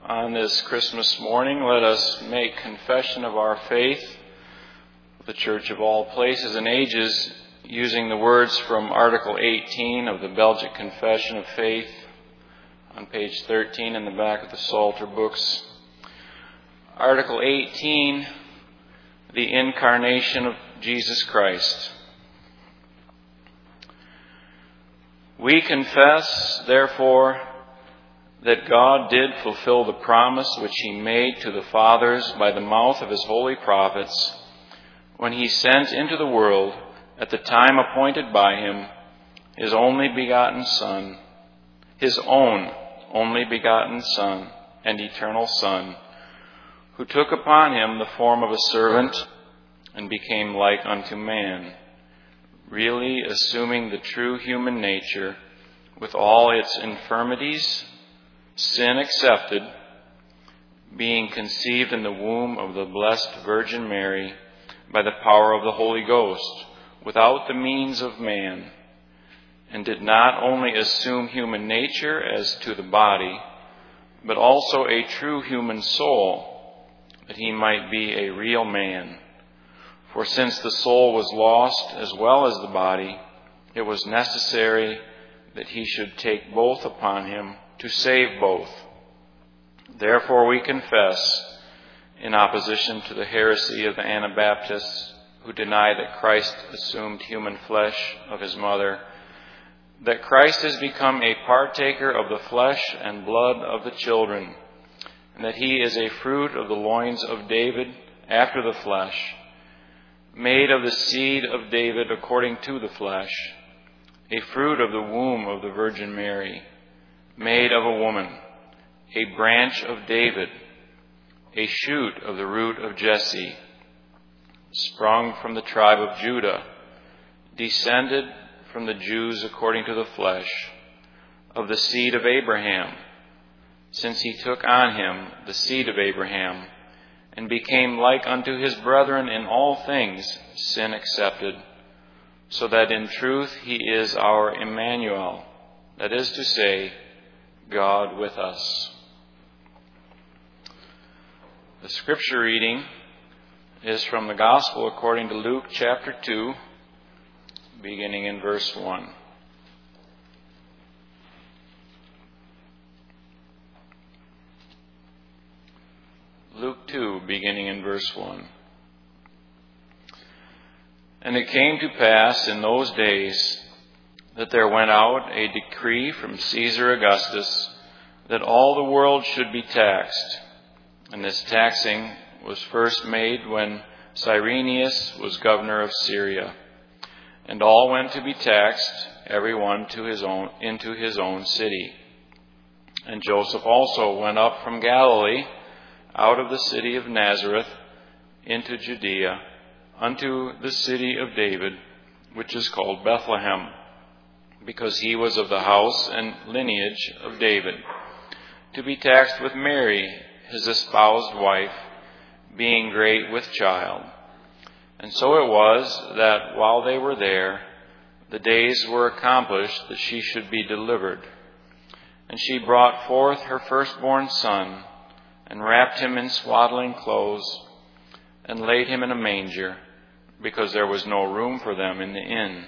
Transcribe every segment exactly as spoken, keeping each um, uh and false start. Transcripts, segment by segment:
On this Christmas morning, let us make confession of our faith, the Church of all places and ages, using the words from Article eighteen of the Belgic Confession of Faith on page thirteen in the back of the Psalter books. Article eighteen, the Incarnation of Jesus Christ. We confess, therefore, that God did fulfill the promise which He made to the fathers by the mouth of His holy prophets when He sent into the world, at the time appointed by Him, His only begotten Son, His own only begotten Son and eternal Son, who took upon Him the form of a servant and became like unto man, really assuming the true human nature with all its infirmities, sin excepted, being conceived in the womb of the blessed Virgin Mary by the power of the Holy Ghost, without the means of man, and did not only assume human nature as to the body, but also a true human soul, that He might be a real man. For since the soul was lost as well as the body, it was necessary that He should take both upon Him to save both. Therefore we confess, in opposition to the heresy of the Anabaptists, who deny that Christ assumed human flesh of His mother, that Christ has become a partaker of the flesh and blood of the children, and that He is a fruit of the loins of David after the flesh, made of the seed of David according to the flesh, a fruit of the womb of the Virgin Mary, made of a woman, a branch of David, a shoot of the root of Jesse, sprung from the tribe of Judah, descended from the Jews according to the flesh, of the seed of Abraham, since He took on Him the seed of Abraham, and became like unto His brethren in all things, sin excepted, so that in truth He is our Emmanuel, that is to say, God with us. The scripture reading is from the Gospel according to Luke chapter two, beginning in verse one. Luke two, beginning in verse one. And it came to pass in those days that there went out a decree from Caesar Augustus that all the world should be taxed. And this taxing was first made when Cyrenius was governor of Syria. And all went to be taxed, every one to his own, into his own city. And Joseph also went up from Galilee, out of the city of Nazareth, into Judea, unto the city of David, which is called Bethlehem, because he was of the house and lineage of David, to be taxed with Mary, his espoused wife, being great with child. And so it was that while they were there, the days were accomplished that she should be delivered. And she brought forth her firstborn son, and wrapped him in swaddling clothes, and laid him in a manger, because there was no room for them in the inn.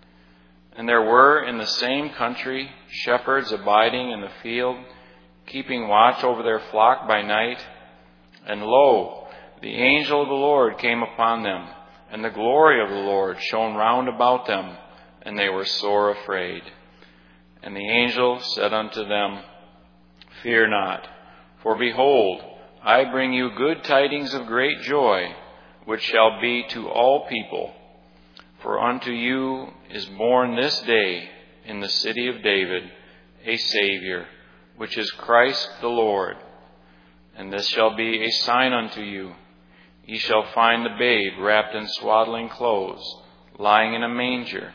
And there were in the same country shepherds abiding in the field, keeping watch over their flock by night. And lo, the angel of the Lord came upon them, and the glory of the Lord shone round about them, and they were sore afraid. And the angel said unto them, Fear not, for behold, I bring you good tidings of great joy, which shall be to all people. For unto you is born this day in the city of David a Savior, which is Christ the Lord. And this shall be a sign unto you. Ye shall find the babe wrapped in swaddling clothes, lying in a manger.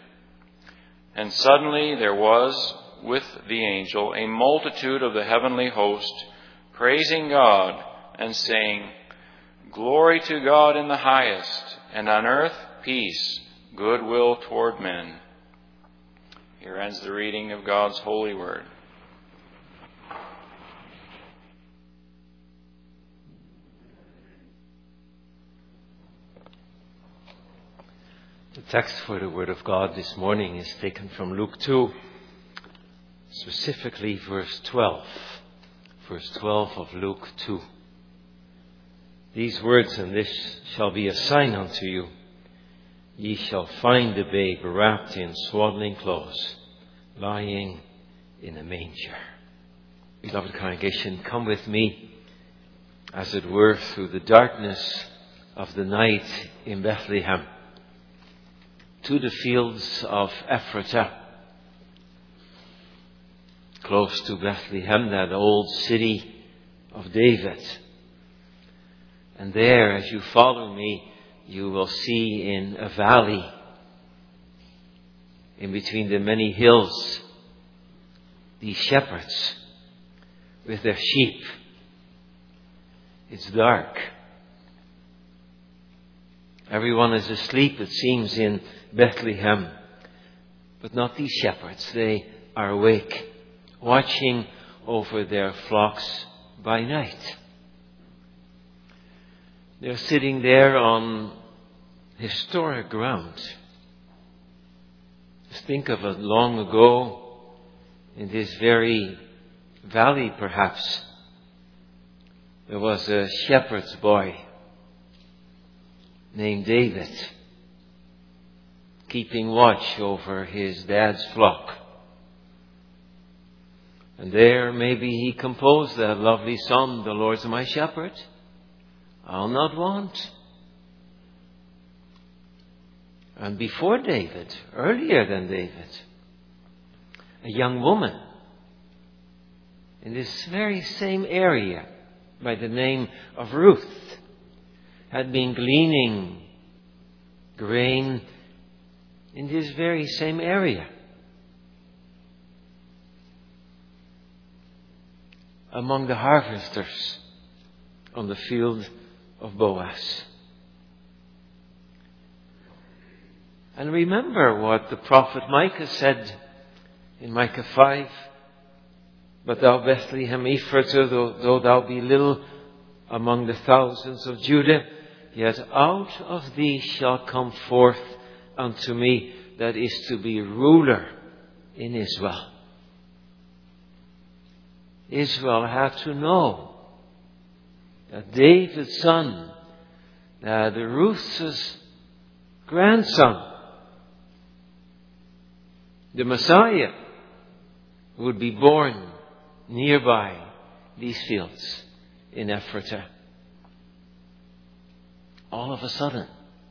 And suddenly there was with the angel a multitude of the heavenly host, praising God and saying, Glory to God in the highest, and on earth peace, goodwill toward men. Here ends the reading of God's holy word. text for the Word of God this morning is taken from Luke two, specifically verse twelve. Verse twelve of Luke two. These words, and this shall be a sign unto you. Ye shall find the babe wrapped in swaddling clothes, lying in a manger. Beloved congregation, come with me, as it were, through the darkness of the night in Bethlehem, to the fields of Ephratah, close to Bethlehem, that old city of David. And there, as you follow me, you will see in a valley, in between the many hills, these shepherds with their sheep. It's dark. Everyone is asleep, it seems, in Bethlehem. But not these shepherds. They are awake, watching over their flocks by night. They're sitting there on historic ground. Just think of it, long ago, in this very valley perhaps, there was a shepherd's boy named David, keeping watch over his dad's flock. And there maybe he composed that lovely song, "The Lord's my shepherd, I'll not want." And before David, earlier than David, a young woman in this very same area by the name of Ruth had been gleaning grain in this very same area. Among the harvesters on the field of Boaz. And remember what the prophet Micah said in Micah five. "But thou, Bethlehem Ephratah, though, though thou be little among the thousands of Judah, yet out of thee shall come forth unto me that is to be ruler in Israel." Israel had to know that David's son, that Ruth's grandson, the Messiah, would be born nearby these fields in Ephratah. All of a sudden,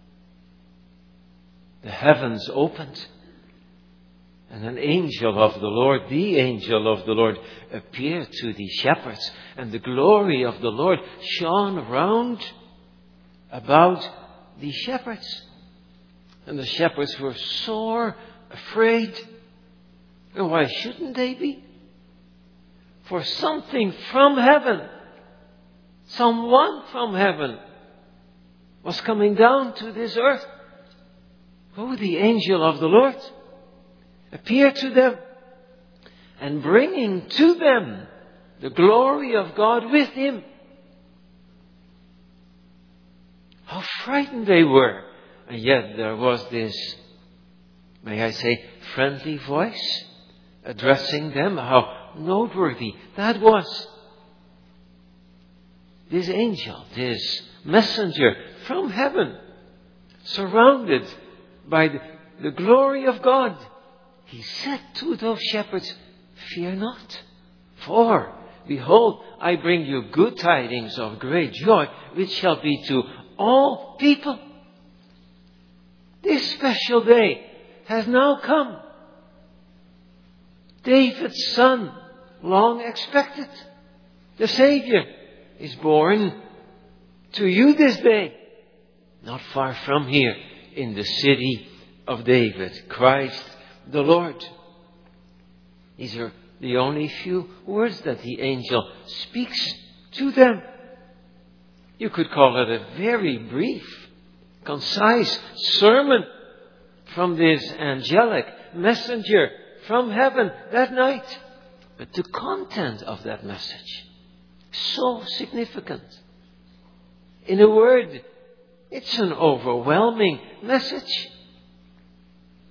the heavens opened, and an angel of the Lord, the angel of the Lord, appeared to the shepherds, and the glory of the Lord shone round about the shepherds. And the shepherds were sore afraid. And why shouldn't they be? For something from heaven, someone from heaven, was coming down to this earth. Oh, the angel of the Lord appeared to them, and bringing to them the glory of God with him. How frightened they were. And yet there was this, may I say, friendly voice addressing them. How noteworthy that was. This angel, this messenger from heaven, surrounded by the, the glory of God, he said to those shepherds, "Fear not, for behold, I bring you good tidings of great joy, which shall be to all people. This special day has now come. David's son, long expected, the Savior, is born to you this day, not far from here, in the city of David, Christ the Lord." These are the only few words that the angel speaks to them. You could call it a very brief, concise sermon from this angelic messenger from heaven that night. But the content of that message, so significant. In a word, it's an overwhelming message.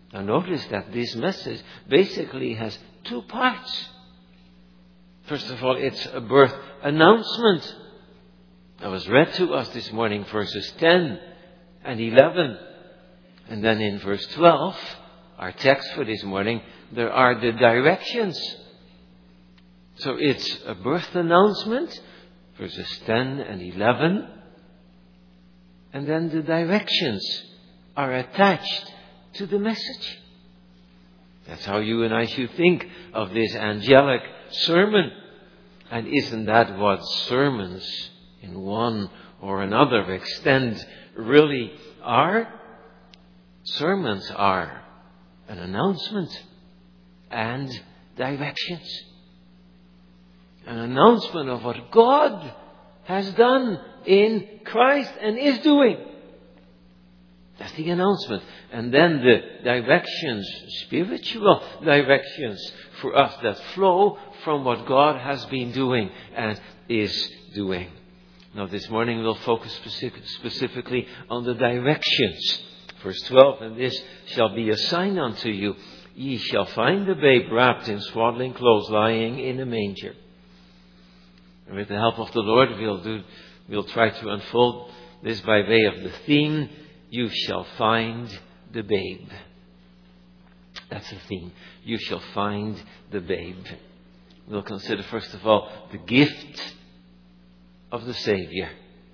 Now notice that this message basically has two parts. First of all, it's a birth announcement. That was read to us this morning, verses ten and eleven. And then in verse twelve, our text for this morning, there are the directions. So it's a birth announcement, verses ten and eleven. And then the directions are attached to the message. That's how you and I should think of this angelic sermon. And isn't that what sermons in one or another extent really are? Sermons are an announcement and directions. An announcement of what God has done in Christ and is doing. That's the announcement. And then the directions, spiritual directions for us that flow from what God has been doing and is doing. Now this morning we'll focus specific, specifically on the directions. Verse twelve, and this shall be a sign unto you. Ye shall find the babe wrapped in swaddling clothes, lying in a manger. And with the help of the Lord, we'll do, we'll try to unfold this by way of the theme, you shall find the babe. That's the theme. You shall find the babe. We'll consider first of all the gift of the Savior.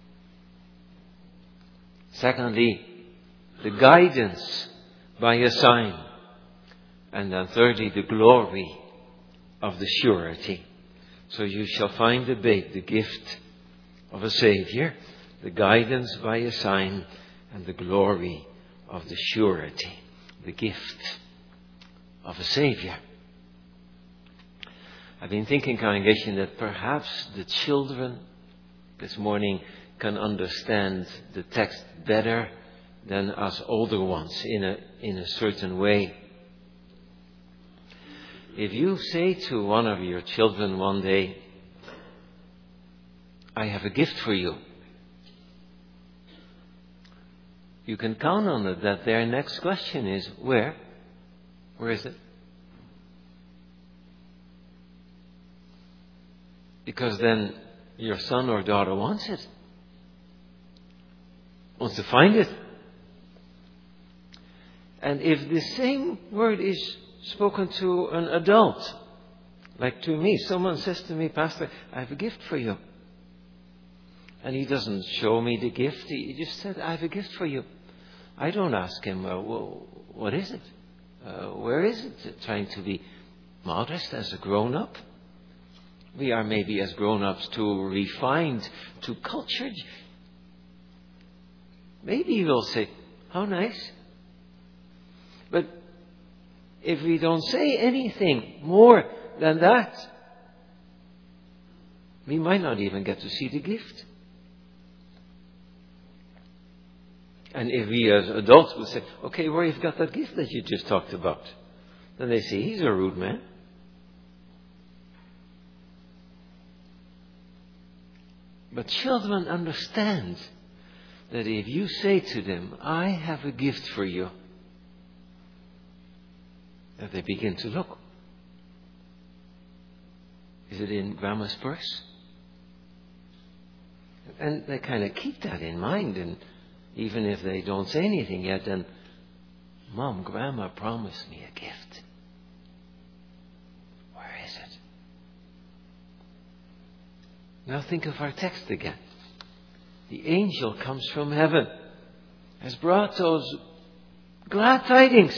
Secondly, the guidance by a sign. And then thirdly, the glory of the surety. So you shall find the babe, the gift of a Savior, the guidance by a sign, and the glory of the surety, the gift of a Savior. I've been thinking, congregation, that perhaps the children this morning can understand the text better than us older ones in a, in a certain way. If you say to one of your children one day, I have a gift for you, you can count on it that their next question is, where? Where is it? Because then your son or daughter wants it. Wants to find it. And if the same word is spoken to an adult, like to me, someone says to me, Pastor, I have a gift for you. And he doesn't show me the gift. He just said, I have a gift for you. I don't ask him, uh, well, what is it? Uh, where is it? Trying to be modest as a grown-up. We are maybe as grown-ups too refined, too cultured. Maybe we'll say, how nice. But if we don't say anything more than that, we might not even get to see the gift. And if we as adults would say, okay, where you've got that gift that you just talked about? Then they say, he's a rude man. But children understand that if you say to them, I have a gift for you, that they begin to look. Is it in Grandma's purse? And they kind of keep that in mind, and even if they don't say anything yet, then, Mom, Grandma promised me a gift. Where is it? Now think of our text again. The angel comes from heaven, has brought those glad tidings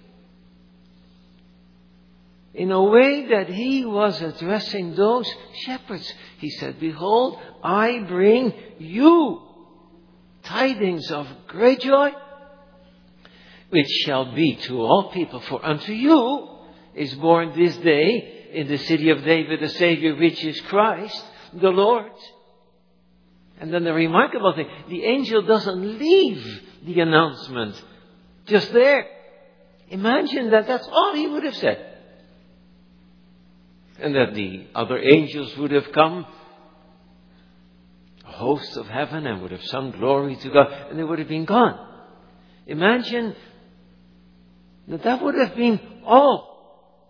in a way that he was addressing those shepherds. He said, behold, I bring you tidings of great joy, which shall be to all people. For unto you is born this day in the city of David a Savior, which is Christ the Lord. And then the remarkable thing, the angel doesn't leave the announcement just there. Imagine that that's all he would have said. And that the other angels would have come, a host of heaven, and would have sung glory to God, and they would have been gone. Imagine That that would have been all.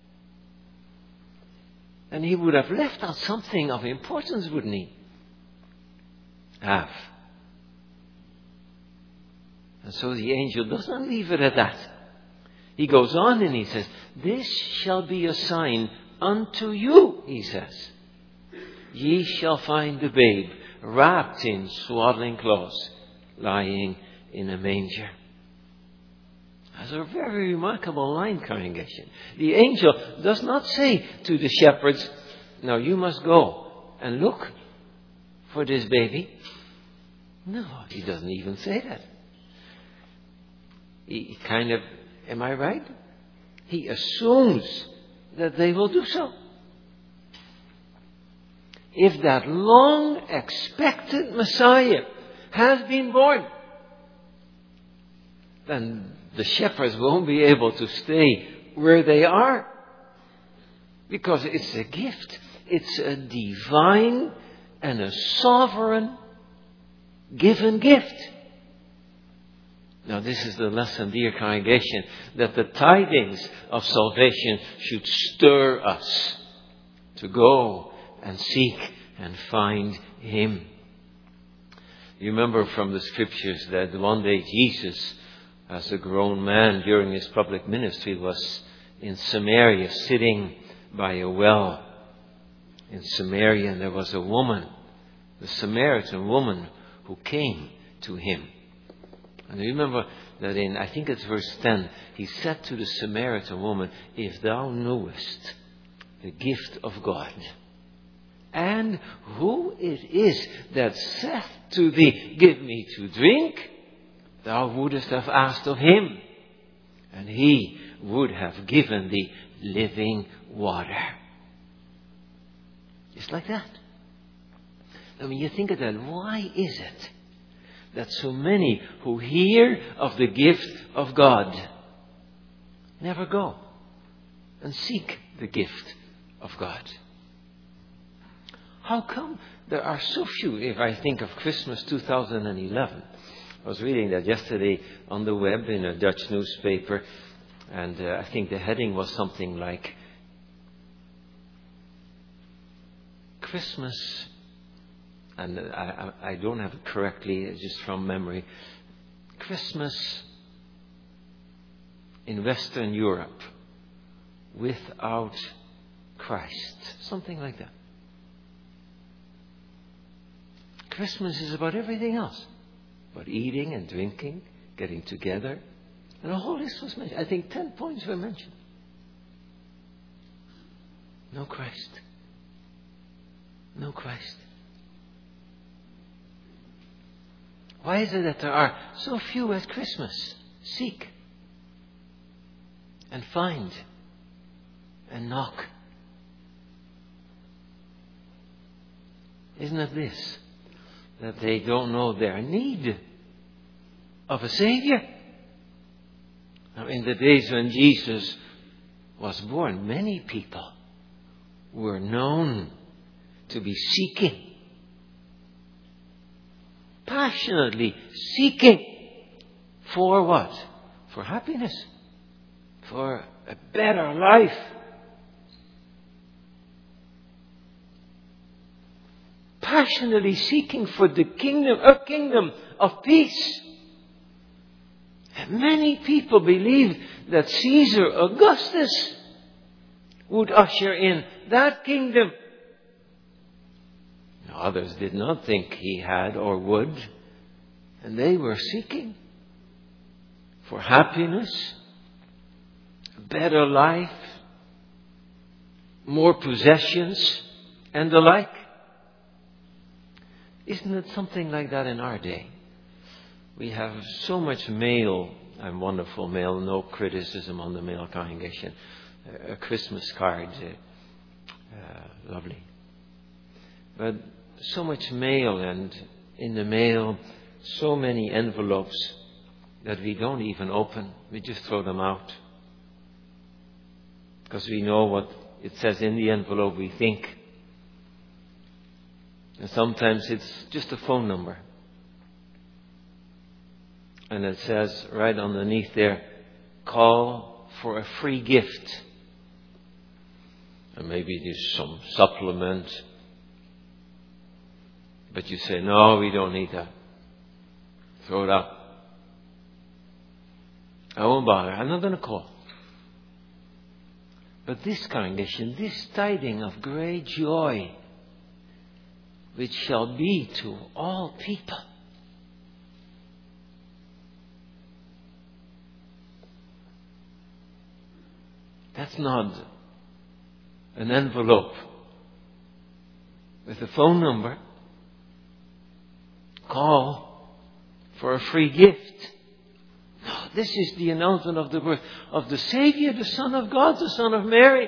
And he would have left out something of importance, wouldn't he? Have. And so the angel does not leave it at that. He goes on and he says, this shall be a sign unto you, he says. Ye shall find the babe wrapped in swaddling clothes, lying in a manger. That's a very remarkable line, congregation. The angel does not say to the shepherds, now you must go and look for this baby. No, he doesn't even say that. He kind of, am I right? He assumes that they will do so. If that long expected Messiah has been born, then the shepherds won't be able to stay where they are. Because it's a gift. It's a divine and a sovereign given gift. Now this is the lesson, dear congregation, that the tidings of salvation should stir us to go and seek and find Him. You remember from the scriptures that one day Jesus, as a grown man during his public ministry, was in Samaria sitting by a well. In Samaria, and there was a woman, the Samaritan woman, who came to him. And remember that in, I think it's verse ten, he said to the Samaritan woman, if thou knewest the gift of God, and who it is that saith to thee, give me to drink, thou wouldest have asked of him, and he would have given thee living water. Just like that. I mean, you think of that, why is it that so many who hear of the gift of God never go and seek the gift of God? How come there are so few? If I think of Christmas two thousand eleven, I was reading that yesterday on the web in a Dutch newspaper, and uh, I think the heading was something like Christmas, and I, I, I don't have it correctly, just from memory, Christmas in Western Europe without Christ. Something like that. Christmas is about everything else. About eating and drinking, getting together. And a whole list was mentioned. I think ten points were mentioned. No Christ. No Christ. Why is it that there are so few at Christmas? Seek and find and knock. Isn't it this? That they don't know their need of a Savior. Now, in the days when Jesus was born, many people were known to be seeking, passionately seeking for what? For happiness, for a better life. Passionately seeking for the kingdom, a kingdom of peace. And many people believed that Caesar Augustus would usher in that kingdom. Now, others did not think he had or would, and they were seeking for happiness, a better life, more possessions, and the like. Isn't it something like that in our day? We have so much mail, and wonderful mail, no criticism on the mail congregation. A Christmas card, uh, uh, lovely. But so much mail, and in the mail, so many envelopes that we don't even open. We just throw them out. Because we know what it says in the envelope, we think. And sometimes it's just a phone number. And it says right underneath there, call for a free gift. And maybe there's some supplement. But you say, no, we don't need that. Throw it out. I won't bother. I'm not going to call. But this congregation, this tiding of great joy, which shall be to all people. That's not an envelope with a phone number. Call for a free gift. No, this is the announcement of the birth of the Savior, the Son of God, the Son of Mary.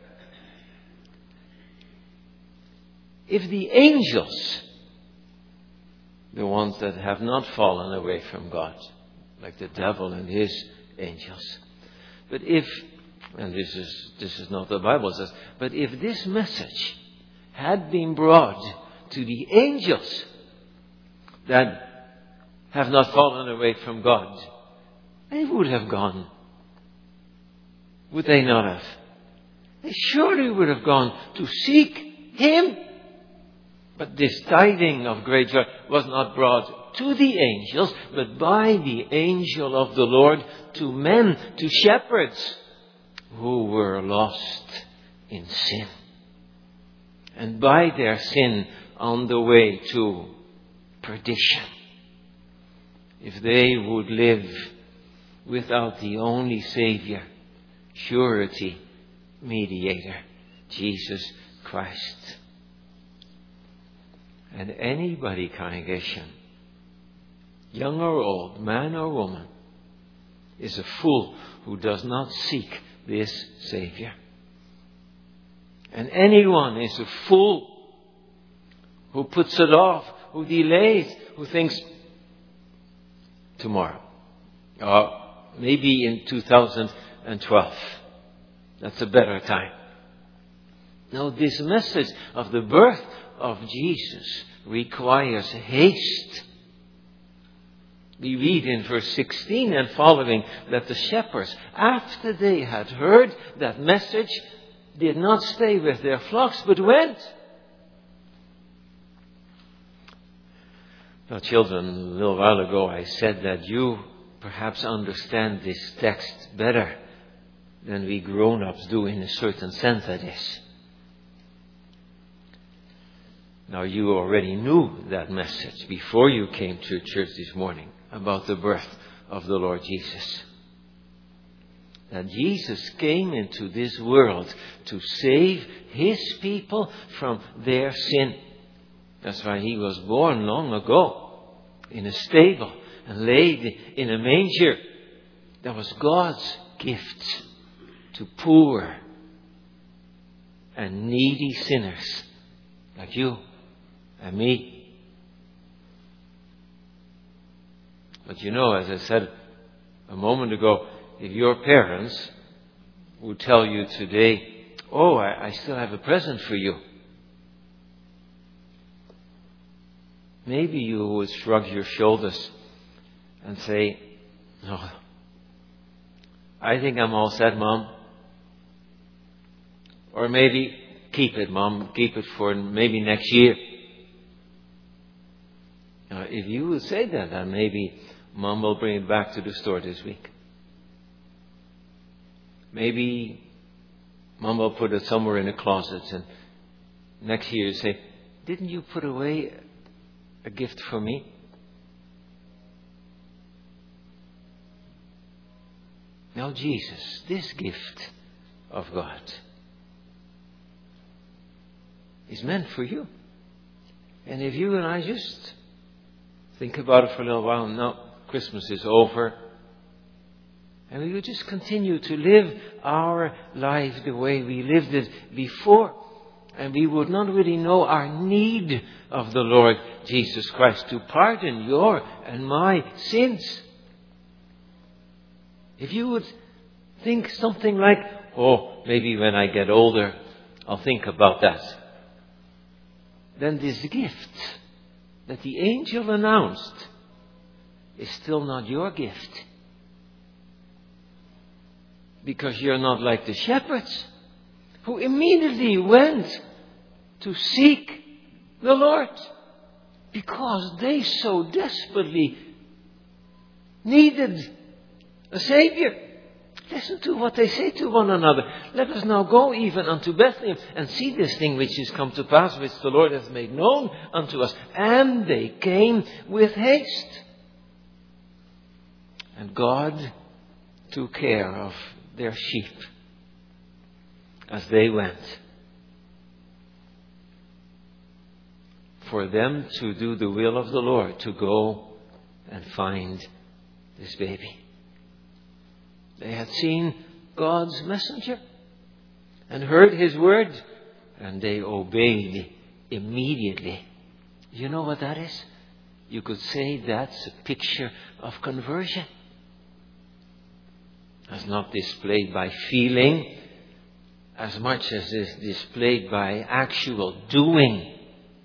If the angels, the ones that have not fallen away from God, like the devil and his angels, but if, and this is this is not what the Bible says, but if this message had been brought to the angels that have not fallen away from God, they would have gone. Would they not have? They surely would have gone to seek Him. But this tiding of great joy was not brought to the angels, but by the angel of the Lord to men, to shepherds who were lost in sin. And by their sin on the way to perdition. If they would live without the only Savior, surety, mediator, Jesus Christ. And anybody, congregation, young or old, man or woman, is a fool who does not seek this Savior. And anyone is a fool who puts it off, who delays, who thinks tomorrow, or maybe in two thousand twelve. That's a better time. Now, this message of the birth of Jesus requires haste. We read in verse sixteen and following that the shepherds, after they had heard that message, did not stay with their flocks, but went. Now, children, a little while ago I said that you perhaps understand this text better than we grown-ups do in a certain sense, that is. Now, you already knew that message before you came to church this morning about the birth of the Lord Jesus. That Jesus came into this world to save His people from their sin. That's why He was born long ago in a stable and laid in a manger. That was God's gift to poor and needy sinners like you and me. But you know, as I said a moment ago, if your parents would tell you today, oh, I, I still have a present for you, maybe you would shrug your shoulders and say, no, I think I'm all set, Mom. Or maybe, keep it, Mom, keep it for maybe next year. Now, if you would say that, then maybe Mom will bring it back to the store this week. Maybe Mom will put it somewhere in the closet, and next year you say, didn't you put away a gift for me? Now Jesus, this gift of God, is meant for you. And if you and I just think about it for a little while, now Christmas is over, and we would just continue to live our life the way we lived it before, and we would not really know our need of the Lord Jesus Christ to pardon your and my sins. If you would think something like, oh, maybe when I get older, I'll think about that. Then this gift that the angel announced is still not your gift. Because you're not like the shepherds who immediately went to seek the Lord because they so desperately needed a Savior. Listen to what they say to one another. Let us now go even unto Bethlehem and see this thing which is come to pass, which the Lord hath made known unto us. And they came with haste. And God took care of their sheep as they went. For them to do the will of the Lord, to go and find this baby. They had seen God's messenger and heard his word, and they obeyed immediately. You know what that is? You could say that's a picture of conversion. It's not displayed by feeling as much as is displayed by actual doing.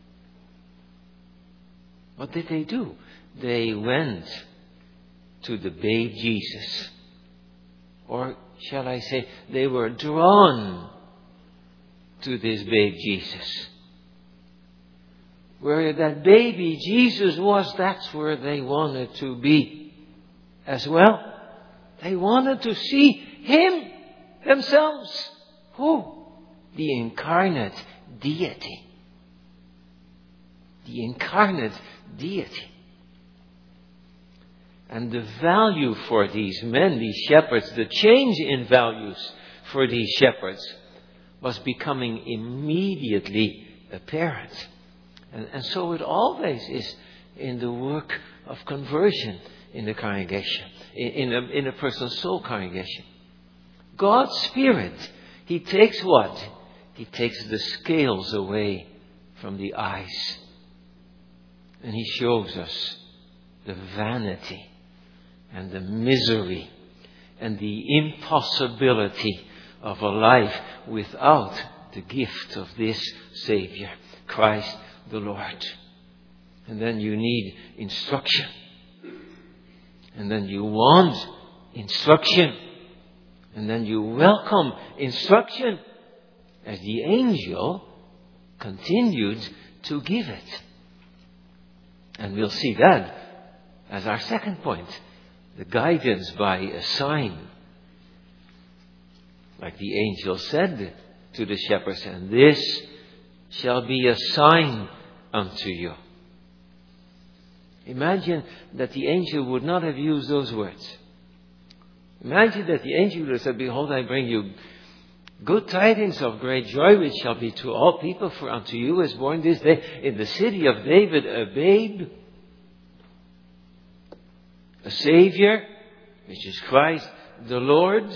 What did they do? They went to the babe Jesus. Or shall I say, they were drawn to this babe Jesus. Where that baby Jesus was, that's where they wanted to be as well. They wanted to see Him themselves. Who? The incarnate deity. The incarnate deity. And the value for these men, these shepherds, the change in values for these shepherds was becoming immediately apparent. And, and so it always is in the work of conversion in the congregation, in, in, a, in a person's soul congregation. God's Spirit, He takes what? He takes the scales away from the eyes. And He shows us the vanity and the misery and the impossibility of a life without the gift of this Savior, Christ the Lord. And then you need instruction. And then you want instruction. And then you welcome instruction as the angel continued to give it. And we'll see that as our second point. The guidance by a sign. Like the angel said to the shepherds, and this shall be a sign unto you. Imagine that the angel would not have used those words. Imagine that the angel would have said, behold, I bring you good tidings of great joy, which shall be to all people, for unto you is born this day in the city of David a babe, a Savior, which is Christ the Lord.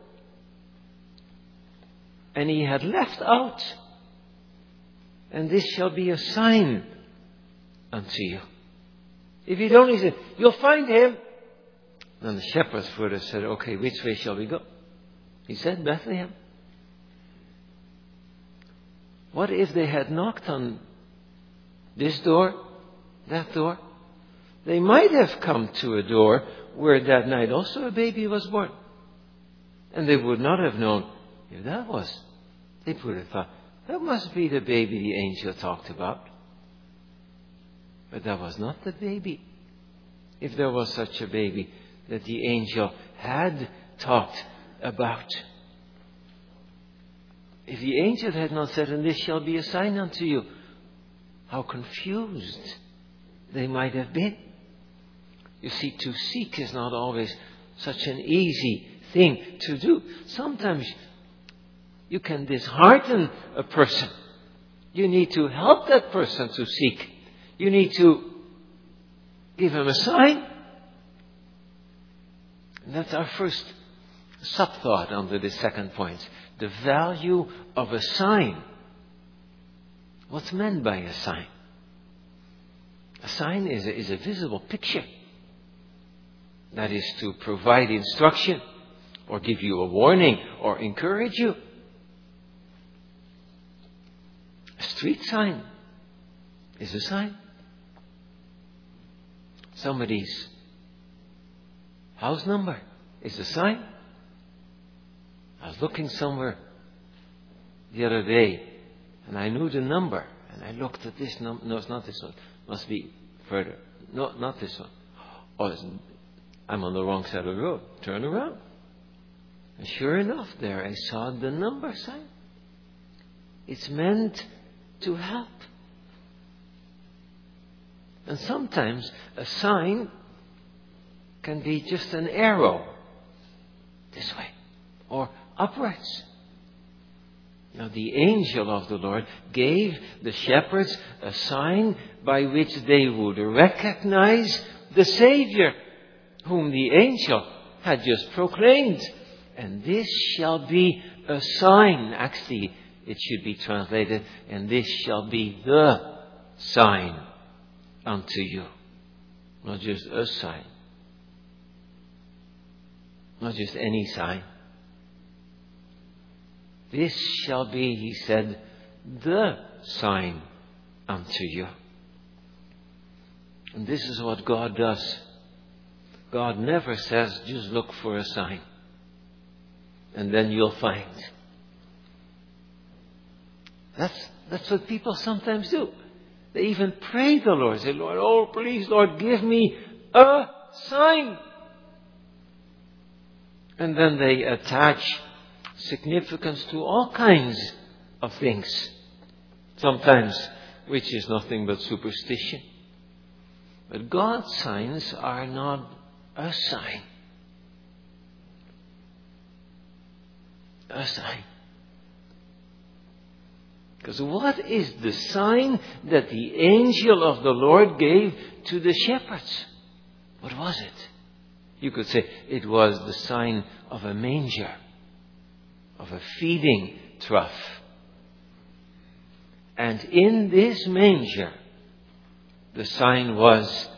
And He had left out, and this shall be a sign unto you. If He'd only said, you'll find Him, then the shepherds would have said, okay, which way shall we go? He said, Bethlehem. What if they had knocked on this door, that door? They might have come to a door where that night also a baby was born. And they would not have known if that was. They would have thought, that must be the baby the angel talked about. But that was not the baby. If there was such a baby that the angel had talked about. If the angel had not said, and this shall be a sign unto you, how confused they might have been. You see, to seek is not always such an easy thing to do. Sometimes you can dishearten a person. You need to help that person to seek. You need to give him a sign. And that's our first sub-thought under the second point. The value of a sign. What's meant by a sign? A sign is a, is a visible picture. That is to provide instruction or give you a warning or encourage you. A street sign is a sign. Somebody's house number is a sign. I was looking somewhere the other day, and I knew the number, and I looked at this number. No, it's not this one. Must be further. No, not this one. Oh, it's, I'm on the wrong side of the road. Turn around. And sure enough, there I saw the number sign. It's meant to help. And sometimes a sign can be just an arrow this way or upwards. Now the angel of the Lord gave the shepherds a sign by which they would recognize the Savior whom the angel had just proclaimed. And this shall be a sign. Actually, it should be translated, and this shall be the sign unto you. Not just a sign. Not just any sign. This shall be, he said, the sign unto you. And this is what God does. God never says, just look for a sign, and then you'll find. That's, that's what people sometimes do. They even pray the Lord. Say, Lord, oh, please, Lord, give me a sign. And then they attach significance to all kinds of things. Sometimes, which is nothing but superstition. But God's signs are not a sign. A sign. Because what is the sign that the angel of the Lord gave to the shepherds? What was it? You could say it was the sign of a manger, of a feeding trough. And in this manger, the sign was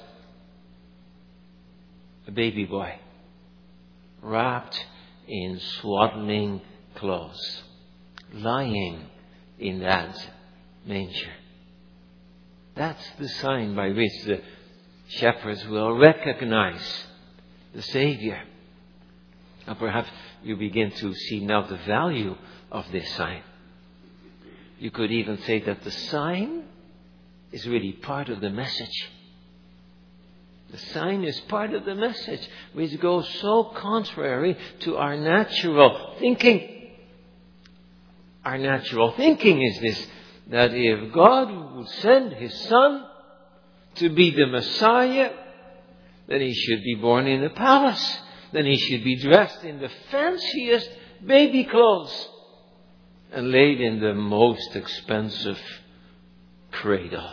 a baby boy wrapped in swaddling clothes, lying in that manger. That's the sign by which the shepherds will recognize the Savior. Now perhaps you begin to see now the value of this sign. You could even say that the sign is really part of the message. The sign is part of the message, which goes so contrary to our natural thinking. Our natural thinking is this, that if God would send His Son to be the Messiah, then He should be born in a palace. Then He should be dressed in the fanciest baby clothes and laid in the most expensive cradle.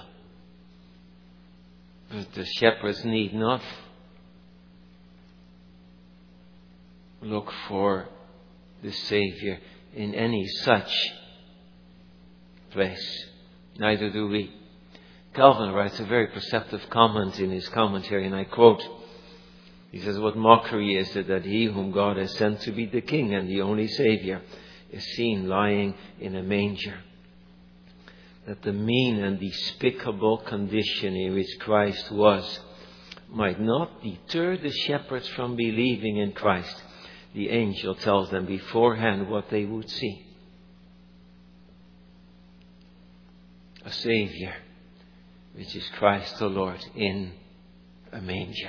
But the shepherds need not look for the Savior in any such place. Neither do we. Calvin writes a very perceptive comment in his commentary, and I quote, he says, what mockery is it that He whom God has sent to be the King and the only Savior is seen lying in a manger? That the mean and despicable condition in which Christ was might not deter the shepherds from believing in Christ. The angel tells them beforehand what they would see. A Savior, which is Christ the Lord, in a manger.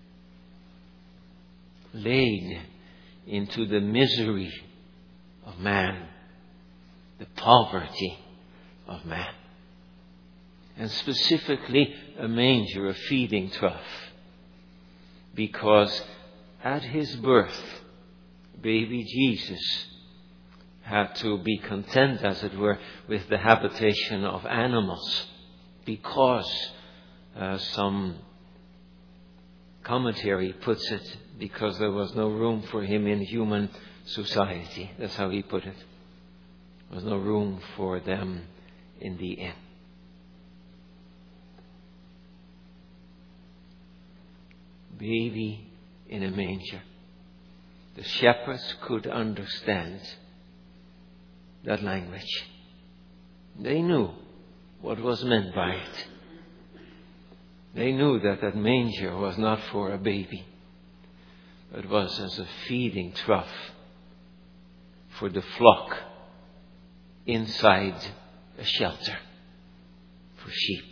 Laid into the misery of man, the poverty of man. And specifically a manger, a feeding trough. Because at His birth, baby Jesus had to be content, as it were, with the habitation of animals. Because uh, some commentary puts it, because there was no room for Him in human society. That's how he put it. There was no room for them in the inn. Baby in a manger. The shepherds could understand that language. They knew what was meant by it. They knew that that manger was not for a baby, but was as a feeding trough for the flock inside a shelter for sheep.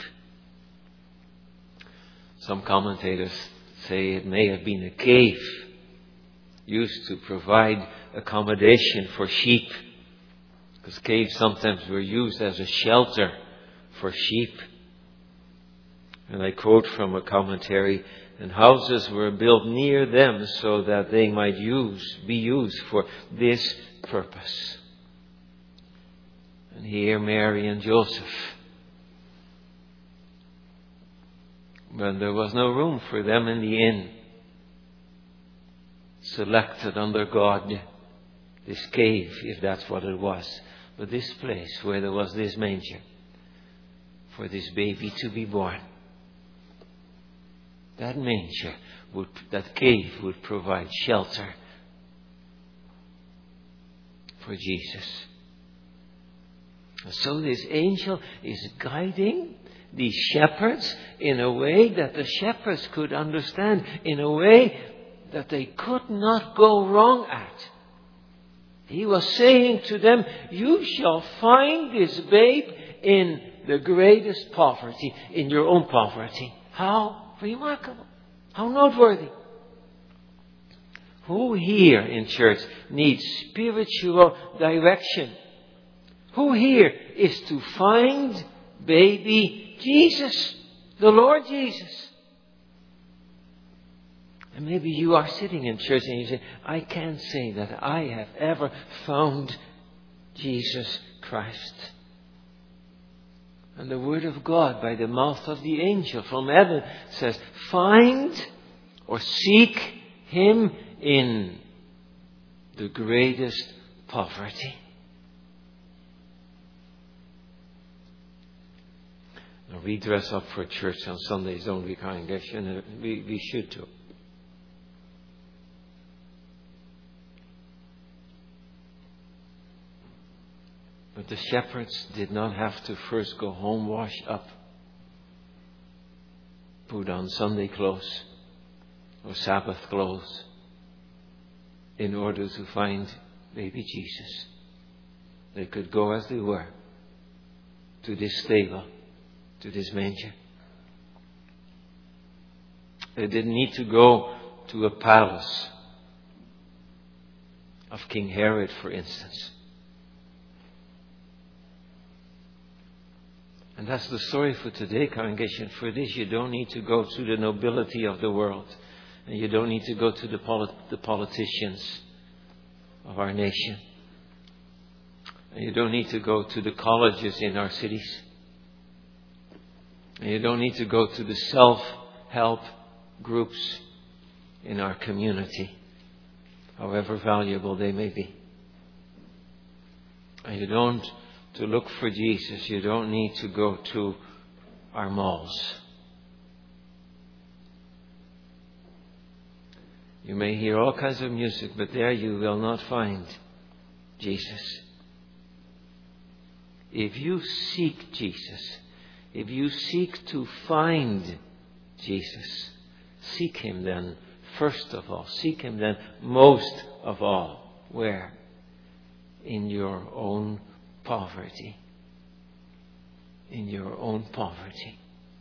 Some commentators say it may have been a cave used to provide accommodation for sheep, because caves sometimes were used as a shelter for sheep. And I quote from a commentary, and houses were built near them so that they might use, be used for this purpose. And here Mary and Joseph, when there was no room for them in the inn, selected under God this cave, if that's what it was, but this place where there was this manger for this baby to be born. That manger, would, that cave would provide shelter for Jesus. And so this angel is guiding these shepherds in a way that the shepherds could understand, in a way that they could not go wrong at. He was saying to them, you shall find this babe in the greatest poverty, in your own poverty. How remarkable. How noteworthy. Who here in church needs spiritual direction? Who here is to find baby Jesus, the Lord Jesus? And maybe you are sitting in church and you say, I can't say that I have ever found Jesus Christ. And the Word of God by the mouth of the angel from heaven says, find or seek Him in the greatest poverty. Now we dress up for church on Sundays, don't we, congregation? We, we should too. But the shepherds did not have to first go home, wash up, put on Sunday clothes or Sabbath clothes in order to find baby Jesus. They could go as they were to this stable, to this manger. They didn't need to go to a palace of King Herod, for instance. And that's the story for today, congregation. For this, you don't need to go to the nobility of the world. And you don't need to go to the, polit- the politicians of our nation. And you don't need to go to the colleges in our cities. And you don't need to go to the self-help groups in our community, however valuable they may be. And you don't To look for Jesus, you don't need to go to our malls. You may hear all kinds of music, but there you will not find Jesus. If you seek Jesus, if you seek to find Jesus, seek Him then first of all. Seek Him then most of all. Where? In your own poverty. In your own poverty.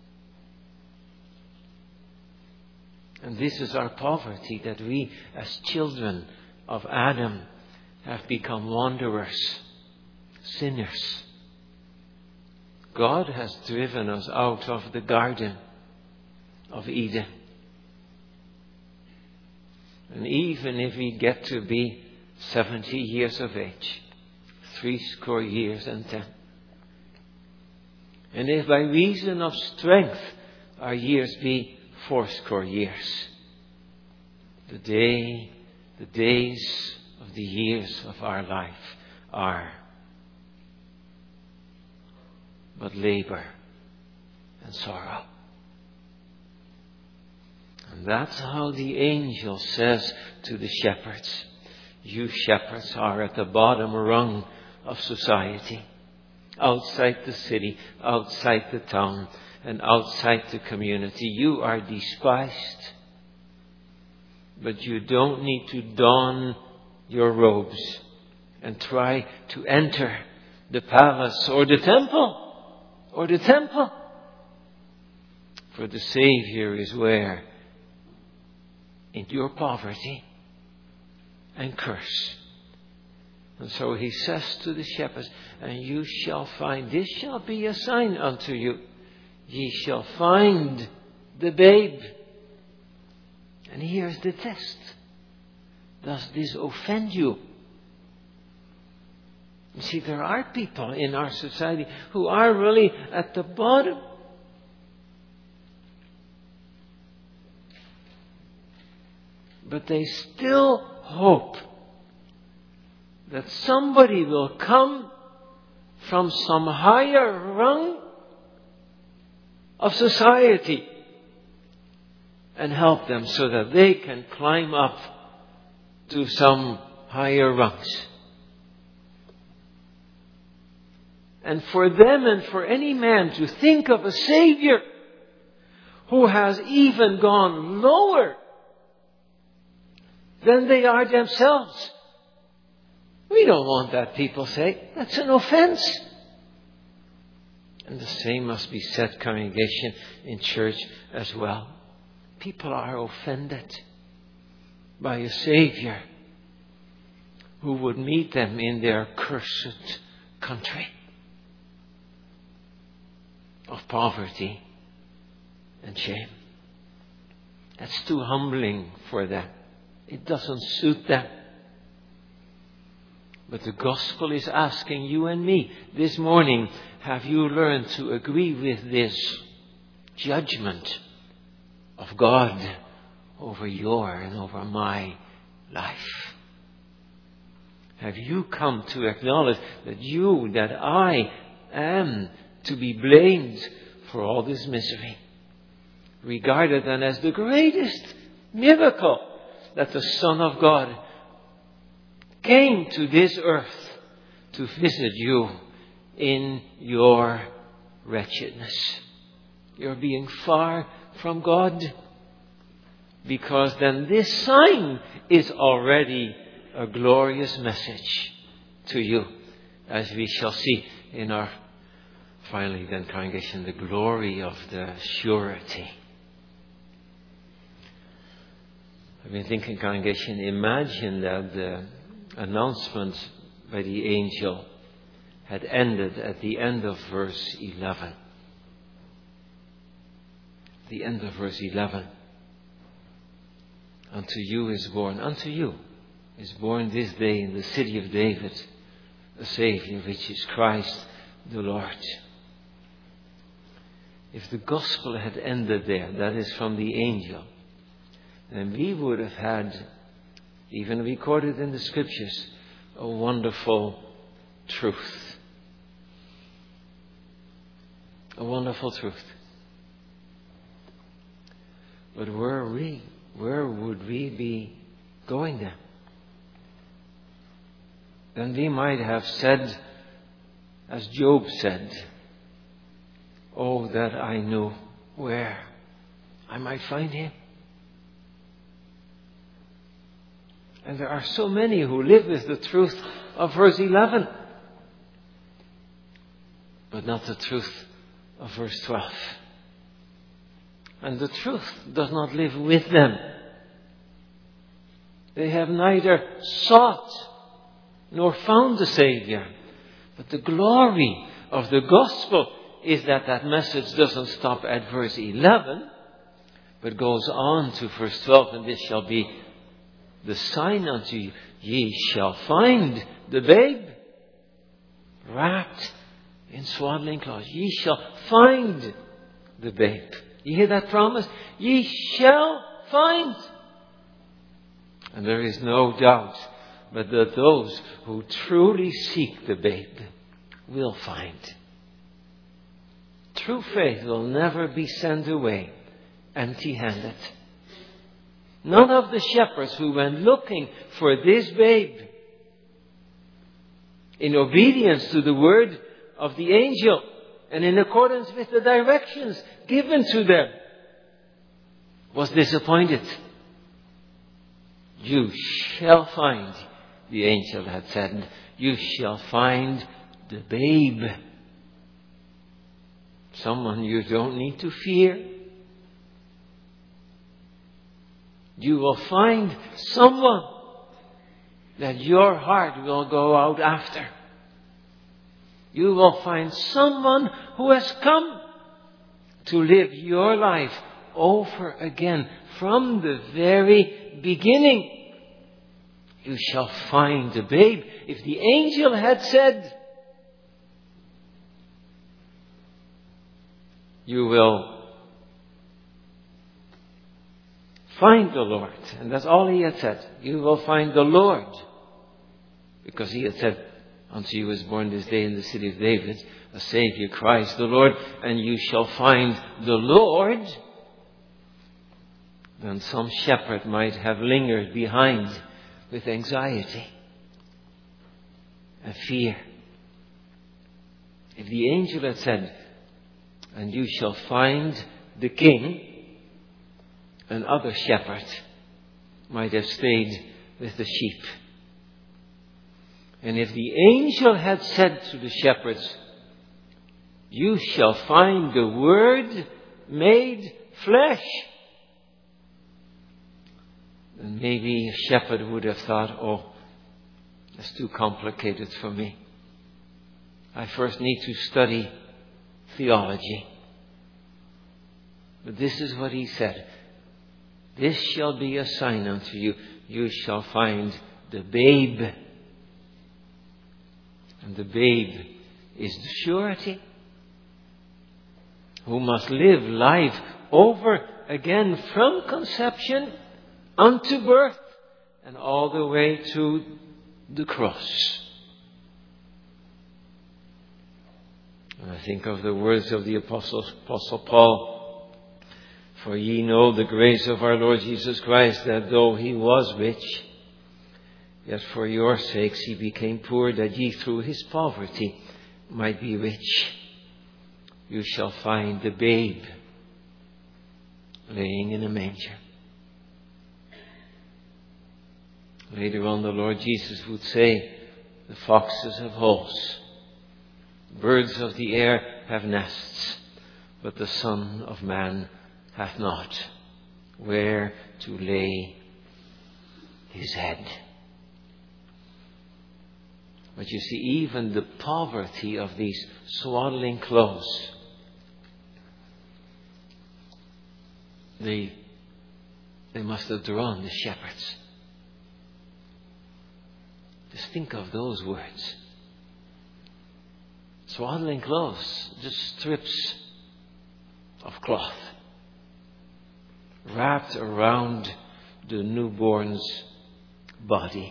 And this is our poverty, that we as children of Adam have become wanderers, sinners. God has driven us out of the Garden of Eden. And even if we get to be seventy years of age, three score years and ten. And if by reason of strength our years be fourscore years, the day, the days of the years of our life are but labor and sorrow. And that's how the angel says to the shepherds, you shepherds are at the bottom rung of society, outside the city, outside the town, and outside the community. You are despised, but you don't need to don your robes and try to enter the palace or the temple or the temple. For the Savior is where? In your poverty and curse. And so he says to the shepherds, and you shall find, this shall be a sign unto you. Ye shall find the babe. And here's the test. Does this offend you? You see, there are people in our society who are really at the bottom. But they still hope that somebody will come from some higher rung of society and help them so that they can climb up to some higher rungs. And for them and for any man to think of a Savior who has even gone lower than they are themselves. We don't want that, people say. That's an offense. And the same must be said, congregation, in church as well. People are offended by a Savior who would meet them in their cursed country of poverty and shame. That's too humbling for them. It doesn't suit them. But the gospel is asking you and me this morning, have you learned to agree with this judgment of God over your and over my life? Have you come to acknowledge that you, that I am to be blamed for all this misery? Regarded then as the greatest miracle that the Son of God came to this earth to visit you in your wretchedness. You're being far from God. Because then this sign is already a glorious message to you. As we shall see in our, finally then congregation, the glory of the surety. I've been thinking, congregation, imagine that the announcement by the angel had ended at the end of verse eleven. The end of verse eleven. Unto you is born, unto you is born this day in the city of David a Savior, which is Christ the Lord. If the gospel had ended there, that is from the angel, then we would have had, even recorded in the scriptures, a wonderful truth. A wonderful truth. But where we, where would we be going then? Then we might have said, as Job said, oh, that I knew where I might find him. And there are so many who live with the truth of verse eleven, but not the truth of verse twelve. And the truth does not live with them. They have neither sought nor found the Savior. But the glory of the gospel is that that message doesn't stop at verse eleven, but goes on to verse twelve, and this shall be the sign unto you. Ye shall find the babe wrapped in swaddling clothes. Ye shall find the babe. You hear that promise? Ye shall find. And there is no doubt but that those who truly seek the babe will find. True faith will never be sent away empty-handed. None of the shepherds who went looking for this babe, in obedience to the word of the angel and in accordance with the directions given to them, was disappointed. You shall find the angel had said, "You shall find the babe." Someone you don't need to fear. You will find someone that your heart will go out after. You will find someone who has come to live your life over again from the very beginning. You shall find the babe. If the angel had said, you will find the Lord. And that's all he had said. You will find the Lord. Because he had said, unto you is born this day in the city of David a Savior, Christ the Lord, and you shall find the Lord. Then some shepherd might have lingered behind with anxiety and fear. If the angel had said, and you shall find the King, another shepherd might have stayed with the sheep. And if the angel had said to the shepherds, you shall find the Word made flesh, then maybe a shepherd would have thought, oh, that's too complicated for me. I first need to study theology. But this is what he said. This shall be a sign unto you. You shall find the babe. And the babe is the surety, who must live life over again from conception unto birth and all the way to the cross. And I think of the words of the Apostle, Apostle Paul. For ye know the grace of our Lord Jesus Christ, that though he was rich, yet for your sakes he became poor, that ye through his poverty might be rich. You shall find the babe laying in a manger. Later on, the Lord Jesus would say, the foxes have holes, birds of the air have nests, but the Son of Man hath not where to lay his head. But you see, even the poverty of these swaddling clothes, they, they must have drawn the shepherds. Just think of those words. Swaddling clothes, just strips of cloth wrapped around the newborn's body.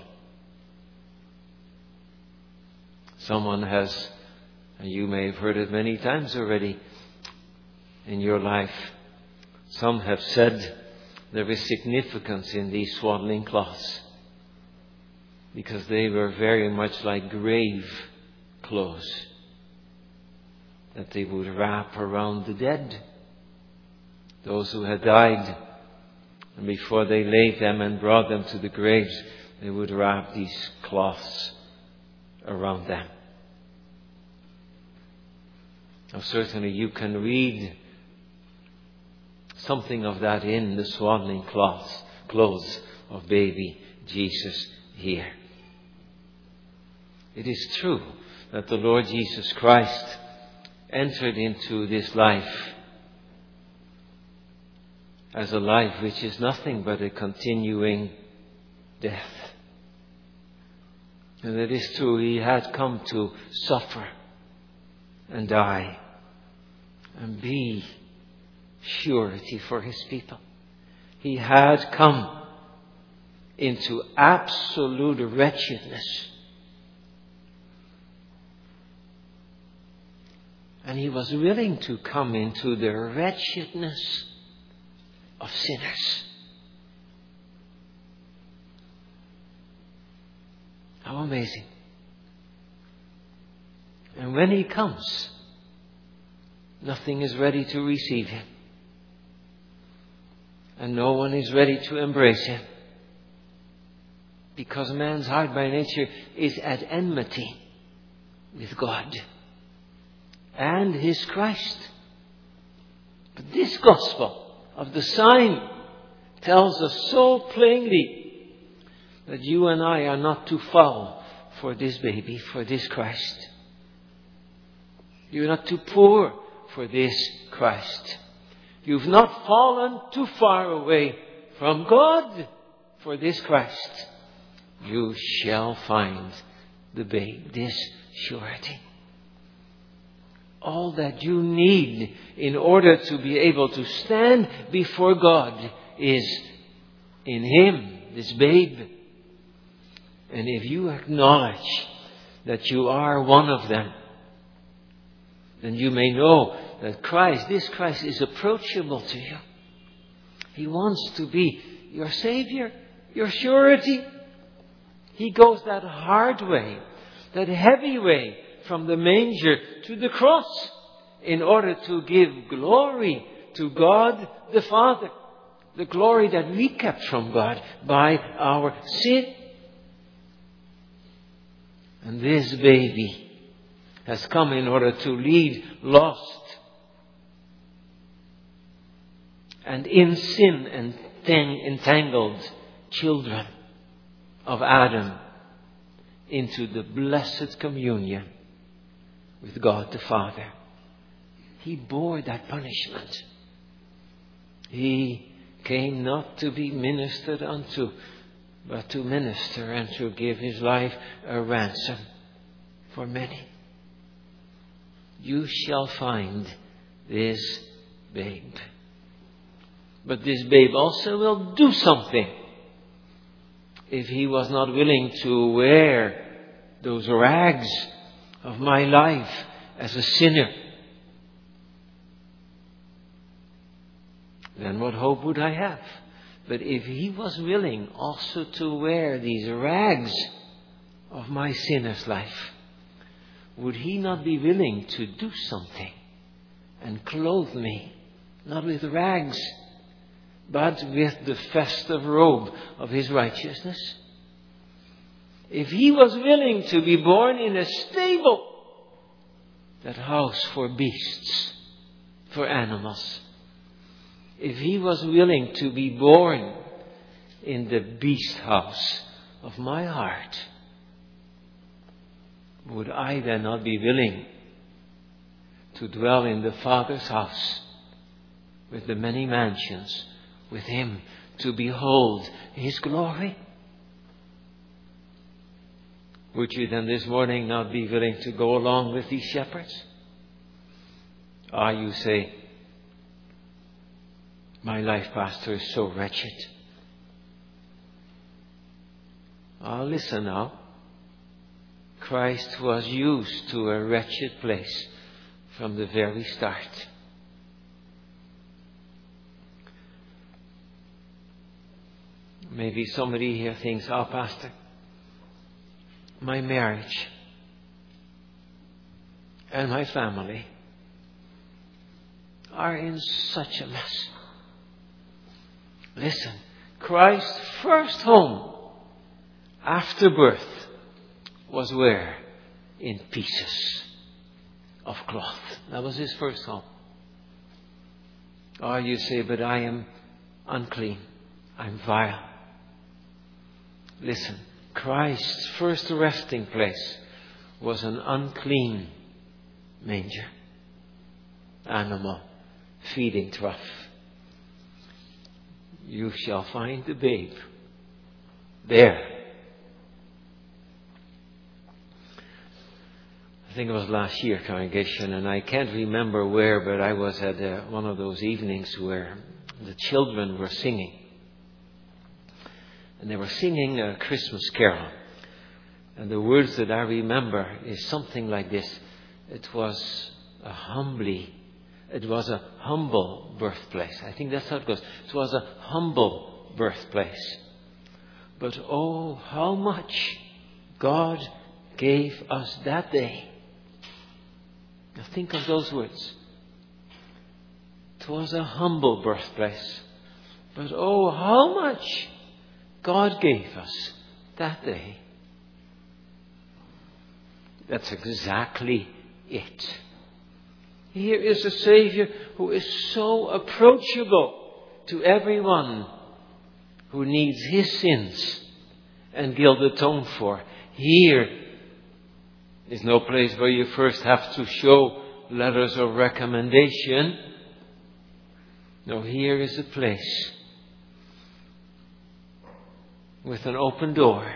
Someone has, and you may have heard it many times already in your life, some have said there is significance in these swaddling cloths because they were very much like grave clothes that they would wrap around the dead, those who had died. And before they laid them and brought them to the graves, they would wrap these cloths around them. Now certainly you can read something of that in the swaddling cloths, clothes of baby Jesus here. It is true that the Lord Jesus Christ entered into this life as a life which is nothing but a continuing death. And it is true, he had come to suffer and die and be surety for his people. He had come into absolute wretchedness. And he was willing to come into the wretchedness of sinners. How amazing. And when he comes, nothing is ready to receive him. And no one is ready to embrace him. because man's heart by nature is at enmity with God and His Christ. But this gospel of the sign tells us so plainly that you and I are not too foul for this baby, for this Christ. You're not too poor for this Christ. You've not fallen too far away from God for this Christ. You shall find the babe, this surety. All that you need in order to be able to stand before God is in Him, this babe. And if you acknowledge that you are one of them, then you may know that Christ, this Christ, is approachable to you. He wants to be your Savior, your surety. He goes that hard way, that heavy way, from the manger to the cross, in order to give glory to God the Father. The glory that we kept from God by our sin. And this baby has come in order to lead lost and in sin entangled children of Adam into the blessed communion with God the Father. He bore that punishment. He came not to be ministered unto, but to minister and to give His life a ransom for many. You shall find this babe. But this babe also will do something. If he was not willing to wear those rags of my life as a sinner, then what hope would I have? But if he was willing also to wear these rags of my sinner's life, would he not be willing to do something and clothe me, not with rags, but with the festive robe of His righteousness? If He was willing to be born in a stable, that house for beasts, for animals, if He was willing to be born in the beast house of my heart, would I then not be willing to dwell in the Father's house with the many mansions, with Him to behold His glory? Would you then this morning not be willing to go along with these shepherds? Ah, you say, my life, Pastor, is so wretched. Ah, listen now. Christ was used to a wretched place from the very start. Maybe somebody here thinks, oh, Pastor, my marriage and my family are in such a mess. Listen, Christ's first home after birth was where? In pieces of cloth. That was His first home. Or you say, but I am unclean. I'm vile. Listen, Christ's first resting place was an unclean manger, animal, feeding trough. You shall find the babe there. I think it was last year, congregation, and I can't remember where, but I was at uh, one of those evenings where the children were singing. And they were singing a Christmas carol. And the words that I remember is something like this. It was a humbly, it was a humble birthplace. I think that's how it goes. It was a humble birthplace. But oh, how much God gave us that day. Now think of those words. It was a humble birthplace. But oh, how much God gave us that day. That's exactly it. Here is a Savior who is so approachable to everyone who needs his sins and guilt atoned for. Here is no place where you first have to show letters of recommendation. No, here is a place with an open door,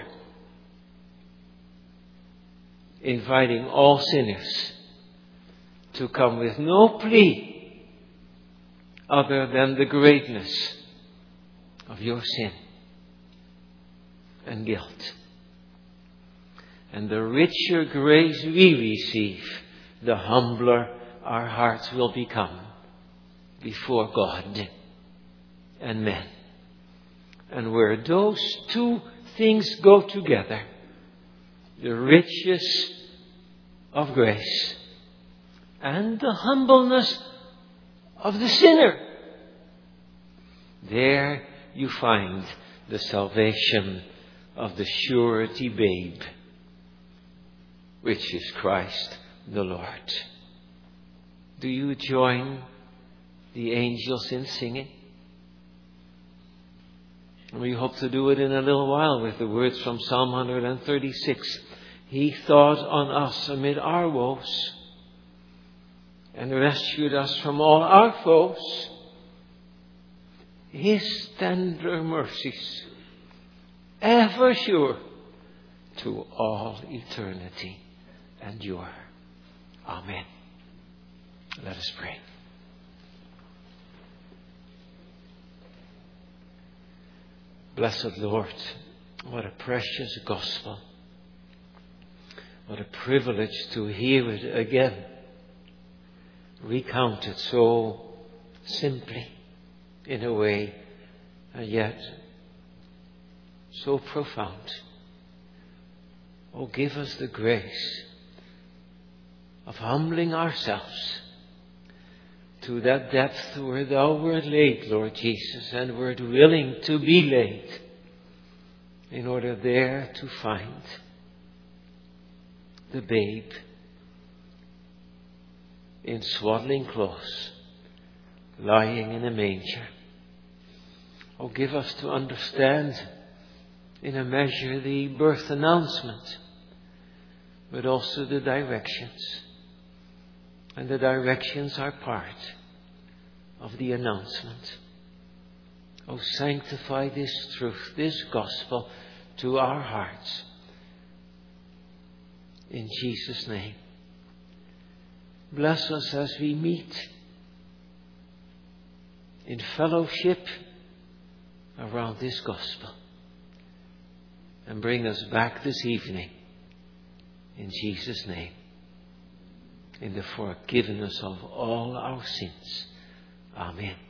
inviting all sinners to come with no plea other than the greatness of your sin and guilt. And the richer grace we receive, the humbler our hearts will become before God and men. And where those two things go together, the riches of grace and the humbleness of the sinner, there you find the salvation of the surety babe, which is Christ the Lord. Do you join the angels in singing? We hope to do it in a little while with the words from Psalm one thirty-six. He thought on us amid our woes and rescued us from all our foes. His tender mercies, ever sure, to all eternity endure. Amen. Let us pray. Blessed Lord, what a precious gospel. What a privilege to hear it again, recounted so simply in a way, and yet so profound. Oh, give us the grace of humbling ourselves to that depth where thou wert laid, Lord Jesus, and wert willing to be laid in order there to find the babe in swaddling clothes, lying in a manger. Oh, give us to understand in a measure the birth announcement, but also the directions. And the directions are part of the announcement. Oh, sanctify this truth, this gospel, to our hearts. In Jesus' name. Bless us as we meet in fellowship around this gospel. And bring us back this evening. In Jesus' name. In the forgiveness of all our sins. Amen.